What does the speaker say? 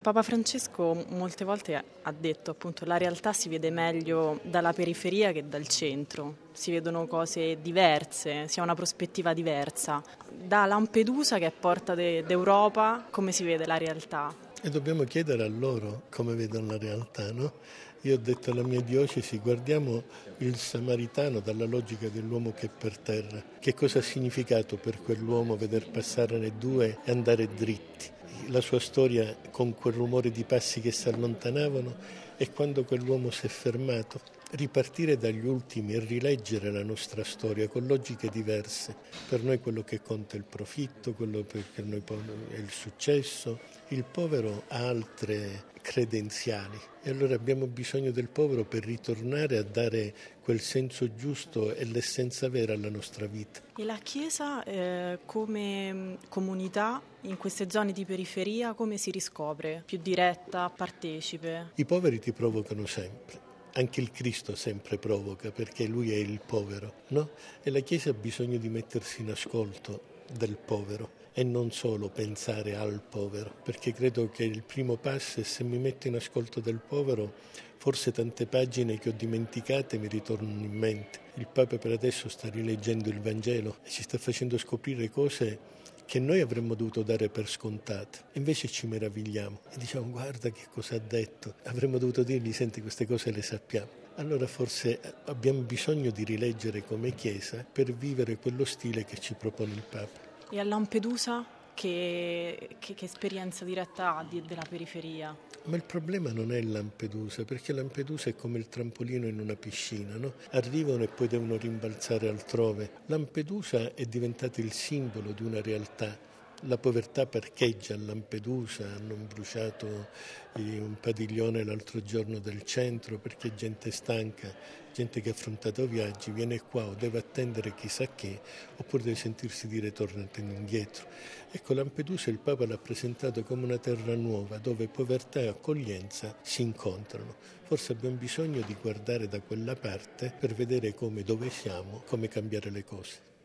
Papa Francesco molte volte ha detto appunto la realtà si vede meglio dalla periferia che dal centro, si vedono cose diverse, si ha una prospettiva diversa. Da Lampedusa, che è porta d'Europa, come si vede la realtà? E dobbiamo chiedere a loro come vedono la realtà, no? Io ho detto alla mia diocesi, guardiamo il samaritano dalla logica dell'uomo che è per terra. Che cosa ha significato per quell'uomo veder passare due e andare dritti? La sua storia con quel rumore di passi che si allontanavano e quando quell'uomo si è fermato. Ripartire dagli ultimi e rileggere la nostra storia con logiche diverse. Per noi quello che conta è il profitto, quello per noi è il successo. Il povero ha altre credenziali e allora abbiamo bisogno del povero per ritornare a dare quel senso giusto e l'essenza vera alla nostra vita. E la Chiesa come comunità in queste zone di periferia come si riscopre? Più diretta, partecipe? I poveri ti provocano sempre. Anche il Cristo sempre provoca perché lui è il povero, no? E la Chiesa ha bisogno di mettersi in ascolto del povero e non solo pensare al povero, perché credo che il primo passo è se mi metto in ascolto del povero, forse tante pagine che ho dimenticate mi ritornano in mente. Il Papa per adesso sta rileggendo il Vangelo e ci sta facendo scoprire cose che noi avremmo dovuto dare per scontate. Invece ci meravigliamo e diciamo guarda che cosa ha detto. Avremmo dovuto dirgli senti queste cose le sappiamo. Allora forse abbiamo bisogno di rileggere come Chiesa per vivere quello stile che ci propone il Papa. E a Lampedusa che esperienza diretta ha della periferia? Ma il problema non è Lampedusa, perché Lampedusa è come il trampolino in una piscina, no? Arrivano e poi devono rimbalzare altrove. Lampedusa è diventato il simbolo di una realtà. La povertà parcheggia a Lampedusa, hanno bruciato un padiglione l'altro giorno del centro perché gente stanca, gente che ha affrontato viaggi, viene qua o deve attendere chissà che, oppure deve sentirsi dire tornate indietro. Ecco, Lampedusa il Papa l'ha presentato come una terra nuova dove povertà e accoglienza si incontrano. Forse abbiamo bisogno di guardare da quella parte per vedere come, dove siamo, come cambiare le cose.